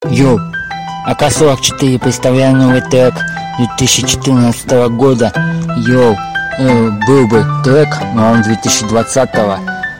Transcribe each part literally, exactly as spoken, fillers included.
Йоу, А К сорок четыре, представляю новый трек две тысячи четырнадцатого года. Йоу, э, был бы трек, но он две тысячи двадцатого.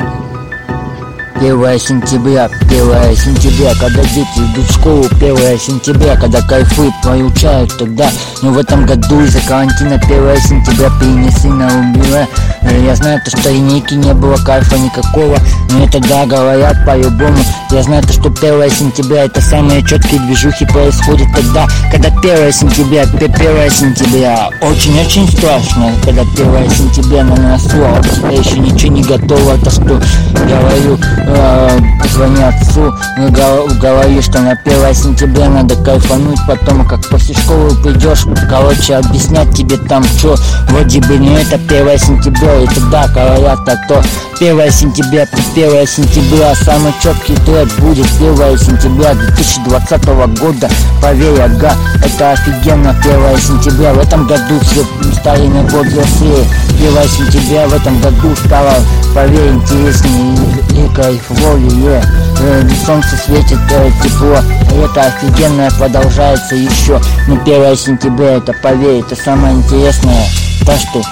Первое сентября, первое сентября, когда дети идут в школу, первое сентября, когда кайфуют, получают тогда. Но в этом году из-за карантина первое сентября перенесли на убила. Я знаю, то, что линейки не было кайфа никакого, но это да, говорят по-любому. Я знаю, то, что первое сентября это самые четкие движухи происходят тогда, когда первое сентября, первое сентября. Очень-очень страшно, когда первое сентября на носу, а у тебя еще ничего не готово, то, что говорю, э, звони отцу, говорю, что на первое сентября надо кайфануть, потом как после школы придешь, короче, объяснять тебе там, что вроде бы, ну это первое сентября, и тогда говорят, а то первое сентября, первое сентября, самый четкий трек будет первое сентября две тысячи двадцатого года, поверь, ага, это офигенно, первое сентября, в этом году все стали на год взрослее, первое сентября в этом году стало, поверь, интереснее и, и кайфовее, э, солнце светит, э, тепло, это офигенно продолжается еще, но первое сентября, это поверь, это самое интересное, то что,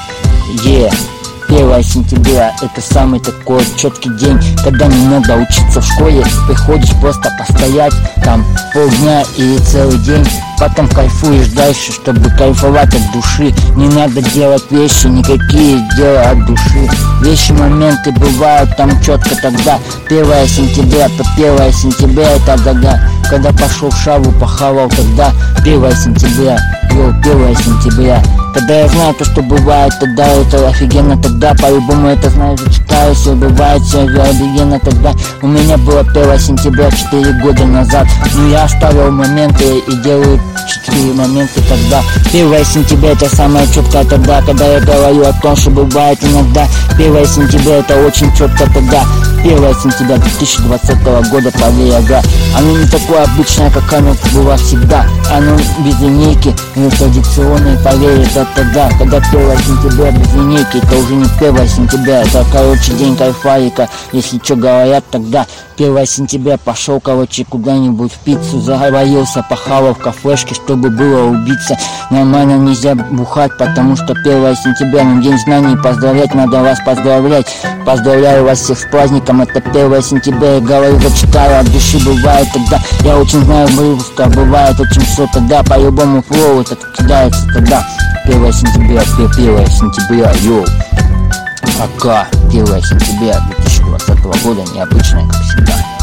е, первое сентября это самый такой четкий день, когда не надо учиться в школе, приходишь просто постоять там полдня или целый день, потом кайфуешь дальше, чтобы кайфовать от души, не надо делать вещи никакие, дела от души, вещи, моменты бывают там четко тогда, первое сентября, то первое сентября это тогда, когда пошел в шаву, похавал тогда, первое сентября, йоу, первое сентября. Когда я знаю то, что бывает, тогда это офигенно, тогда по-любому это знаю, зачитаю, все бывает, все офигенно, тогда у меня было первое сентября четыре года назад, но я оставил моменты и делаю четыре момента тогда. Первое сентября это самое четкое тогда, когда я говорю о том, что бывает иногда, первое сентября это очень четко тогда, первое сентября две тысячи двадцатого года, поверь, ага, оно не такое обычное, как оно было всегда, оно без линейки, традиционное, поверь, это тогда, когда первое сентября без линейки, это уже не первое сентября, это, короче, день кайфарика, если что говорят, тогда первое сентября пошел, короче, куда-нибудь в пиццу, заговорился, похавал в кафешке, чтобы было убиться, нормально нельзя бухать, потому что первое сентября, на день знаний, поздравлять надо вас поздравлять, поздравляю вас всех с праздником, это первое сентября, я говорю, зачитаю от души, бывает тогда, я очень знаю русское, бывает очень все тогда, по-любому флоу это кидается тогда, первое сентября, первое сентября, йоу, А К, первое сентября две тысячи двадцатого года, необычное, как всегда.